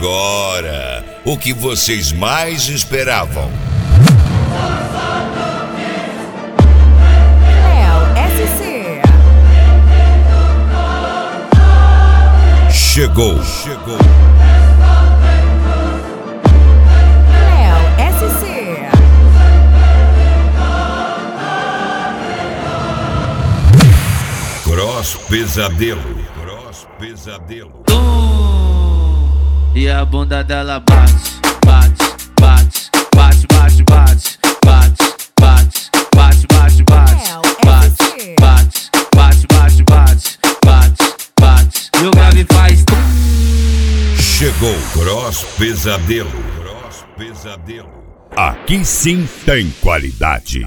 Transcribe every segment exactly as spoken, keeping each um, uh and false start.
agora, o que vocês mais esperavam? Léo S C. Chegou, chegou. Léo S C. Cross Pesadelo, Cross Pesadelo. E a bunda dela bate, bate, bate, bate, bate, bate, bate, bate, bate, bate, bate, bate, bate, bate, bate, bate, bate, bate. E o grave faz. Chegou Cross Pesadelo, Cross Pesadelo. Aqui sim tem qualidade.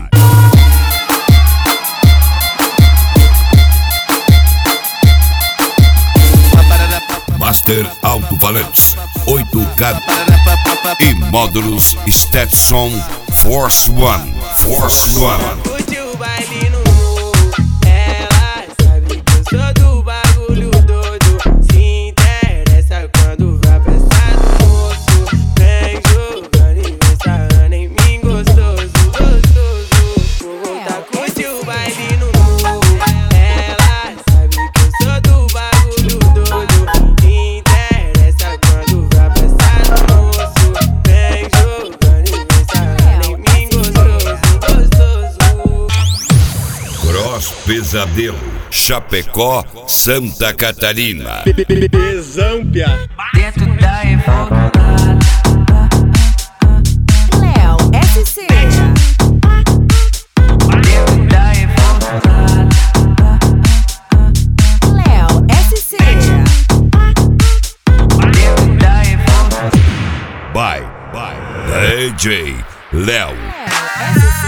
Master Alto-Falantes oito K e módulos Stetson Force One, Force One. Curte o baile no morro, ela sabe que eu sou do bagulho doido. Se interessa quando vai pensar no moço. Vem jogando e vem sarrando em mim gostoso, gostoso. Vou voltar, curte o baile no morro, ela sabe que eu sou do bagulho doido. Cross Pesadelo, Chapecó, Santa Catarina. Bezâmpia. Dentro da evolução. Léo S C. Dentro da evolução. Léo S C. Dentro da evolução. By, by D J Léo. Léo S C.